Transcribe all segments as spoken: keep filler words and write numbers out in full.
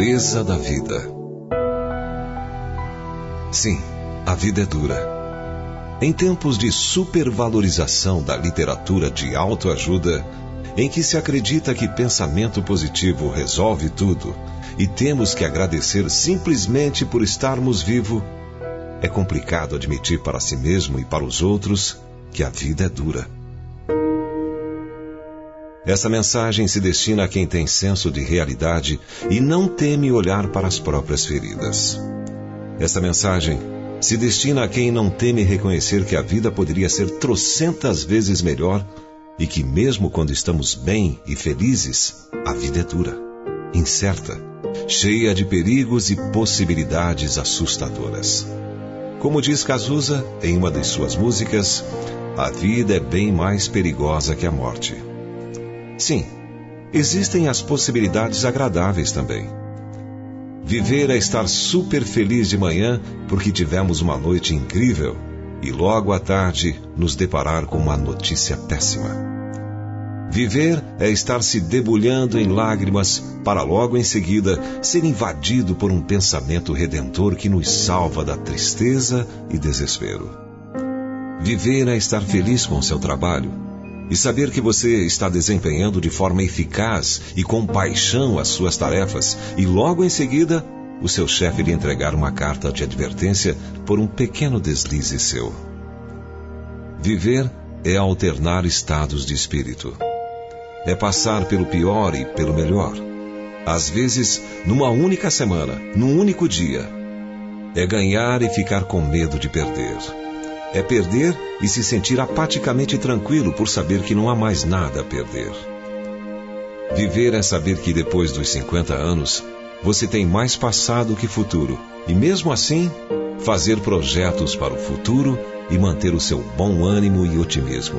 dureza da vida. Sim, a vida é dura. Em tempos de supervalorização da literatura de autoajuda, em que se acredita que pensamento positivo resolve tudo e temos que agradecer simplesmente por estarmos vivos, é complicado admitir para si mesmo e para os outros que a vida é dura. Essa mensagem se destina a quem tem senso de realidade e não teme olhar para as próprias feridas. Essa mensagem se destina a quem não teme reconhecer que a vida poderia ser trocentas vezes melhor e que mesmo quando estamos bem e felizes, a vida é dura, incerta, cheia de perigos e possibilidades assustadoras. Como diz Cazuza em uma de suas músicas, a vida é bem mais perigosa que a morte. Sim, existem as possibilidades agradáveis também. Viver é estar super feliz de manhã porque tivemos uma noite incrível e logo à tarde nos deparar com uma notícia péssima. Viver é estar se debulhando em lágrimas para logo em seguida ser invadido por um pensamento redentor que nos salva da tristeza e desespero. Viver é estar feliz com o seu trabalho e saber que você está desempenhando de forma eficaz e com paixão as suas tarefas e logo em seguida o seu chefe lhe entregar uma carta de advertência por um pequeno deslize seu. Viver é alternar estados de espírito. É passar pelo pior e pelo melhor. Às vezes, numa única semana, num único dia. É ganhar e ficar com medo de perder. É perder e se sentir apaticamente tranquilo por saber que não há mais nada a perder. Viver é saber que depois dos cinquenta anos, você tem mais passado que futuro. E mesmo assim, fazer projetos para o futuro e manter o seu bom ânimo e otimismo.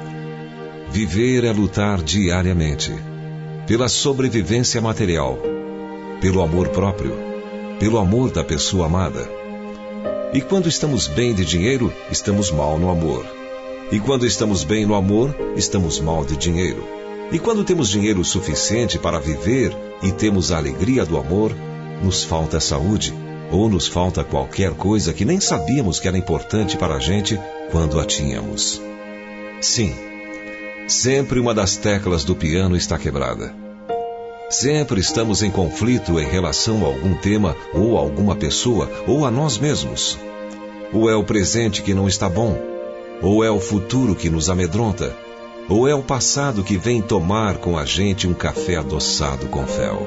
Viver é lutar diariamente pela sobrevivência material, pelo amor próprio, pelo amor da pessoa amada. E quando estamos bem de dinheiro, estamos mal no amor. E quando estamos bem no amor, estamos mal de dinheiro. E quando temos dinheiro suficiente para viver e temos a alegria do amor, nos falta saúde ou nos falta qualquer coisa que nem sabíamos que era importante para a gente quando a tínhamos. Sim. Sempre uma das teclas do piano está quebrada. Sempre estamos em conflito em relação a algum tema, ou a alguma pessoa, ou a nós mesmos. Ou é o presente que não está bom, ou é o futuro que nos amedronta, ou é o passado que vem tomar com a gente um café adoçado com fel.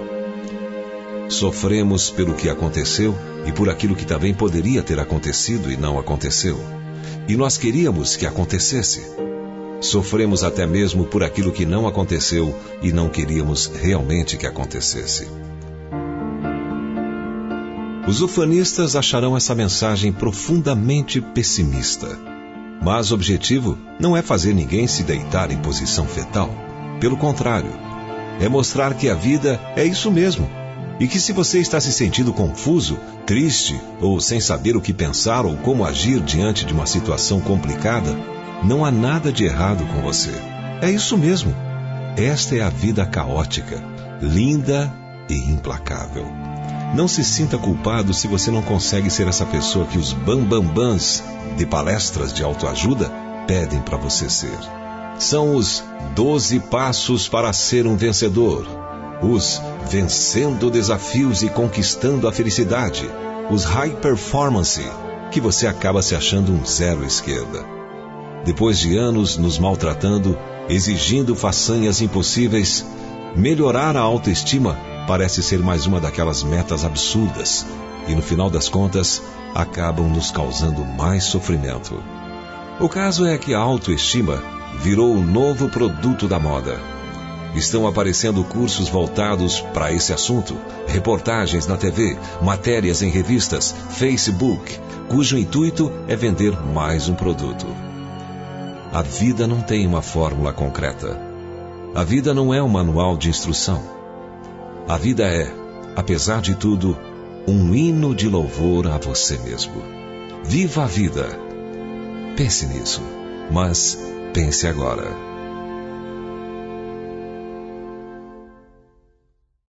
Sofremos pelo que aconteceu e por aquilo que também poderia ter acontecido e não aconteceu. E nós queríamos que acontecesse. Sofremos até mesmo por aquilo que não aconteceu e não queríamos realmente que acontecesse. Os ufanistas acharão essa mensagem profundamente pessimista. Mas o objetivo não é fazer ninguém se deitar em posição fetal. Pelo contrário, é mostrar que a vida é isso mesmo. E que se você está se sentindo confuso, triste ou sem saber o que pensar ou como agir diante de uma situação complicada, não há nada de errado com você. É isso mesmo. Esta é a vida caótica, linda e implacável. Não se sinta culpado se você não consegue ser essa pessoa que os bambambãs de palestras de autoajuda pedem para você ser. São os doze passos para ser um vencedor. Os vencendo desafios e conquistando a felicidade. Os high performance, que você acaba se achando um zero esquerda. Depois de anos nos maltratando, exigindo façanhas impossíveis, melhorar a autoestima parece ser mais uma daquelas metas absurdas e, no final das contas, acabam nos causando mais sofrimento. O caso é que a autoestima virou o novo produto da moda. Estão aparecendo cursos voltados para esse assunto, reportagens na T V, matérias em revistas, Facebook, cujo intuito é vender mais um produto. A vida não tem uma fórmula concreta. A vida não é um manual de instrução. A vida é, apesar de tudo, um hino de louvor a você mesmo. Viva a vida. Pense nisso, mas pense agora.